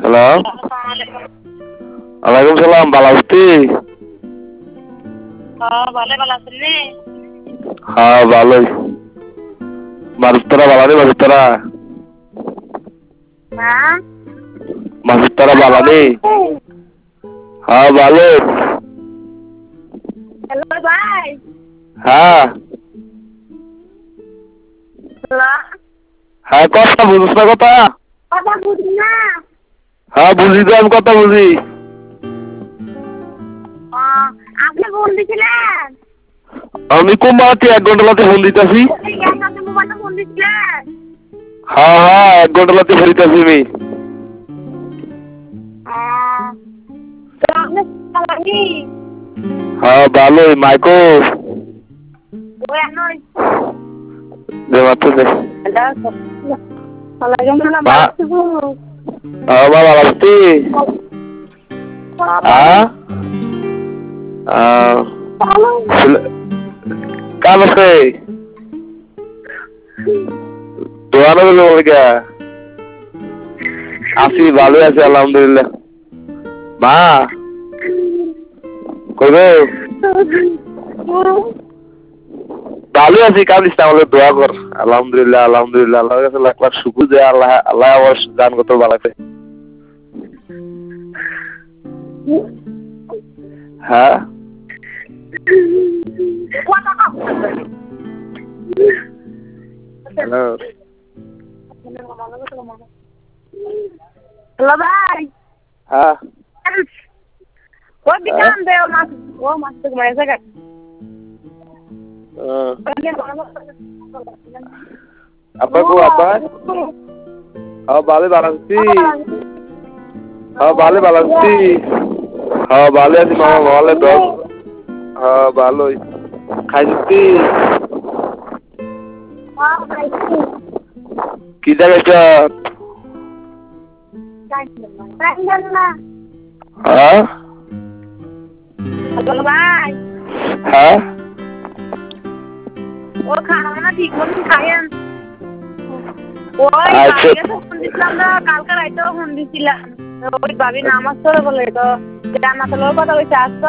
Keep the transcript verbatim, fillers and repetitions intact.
Hello, ওয়ালাইকুম সালাম। ভালো আছি? হ্যাঁ ভালোই। মাসুদ তারা ভালো নেই? মাসুদ তারা মাসুদ তারা ভালো নেই? হ্যাঁ ভালো। হ্যালো ভাই। হ্যাঁ হ্যাঁ, কথা বুঝিস না? কথা কথা বুঝি না। হ্যাঁ বুঝি তো, আমি কথা বুঝি। আপনি ফোন দিছিলেন? আমি কুমারটি এক ঘন্টা লাতে ফোন দিতেছি। আপনি মোবাইলটা ফোন দিছিলেন? হ্যাঁ হ্যাঁ, এক ঘন্টা লাতে ফোন দিতেছি আমি। হ্যাঁ ভালোই। মাইকো দে মাত্র দে। হ্যাঁ ভালো আছি। হ্যাঁ কাল আছে দোয়ানো বলে কে আছি, ভালোই আছি আলহামদুলিল্লাহ। মা কইবে ভালোই আছি, কাঁদিস না, আমাদের দোয়া কর। আলহামদুলিল্লাহ আলহামদুলিল্লাহ, আল্লাহর কাছে লাখ লাখ শুকুর যে আল্লাহ আল্লাহ আমার জান কত বাড়াতে। হ্যাঁ হ্যালো হ্যালো ভাই। হ্যাঁ ওই বিকাম দে ও মাছ ও মাছ তো মারা জায়গা। আব্বা কো আব্বা? হ্যাঁ ভালো ভালো আছি। হ্যাঁ ভালো ভালো আছি। হ্যাঁ ভালো আছি মামা, ভালো তো। হ্যাঁ ভালোই। খাইছি কি জায়গায়? হ্যাঁ ভাই হ্যাঁ ও খানা না ঠিক মতন খাইয়েন। ওই আচ্ছা। বাবিকে ফোন দিছিলাম না, কালকে রাইতেও ফোন দিছিলাম। ওই বাবি নামাজ পড়ে বলে তো জান্নাতুল কথা কইছে আসতো।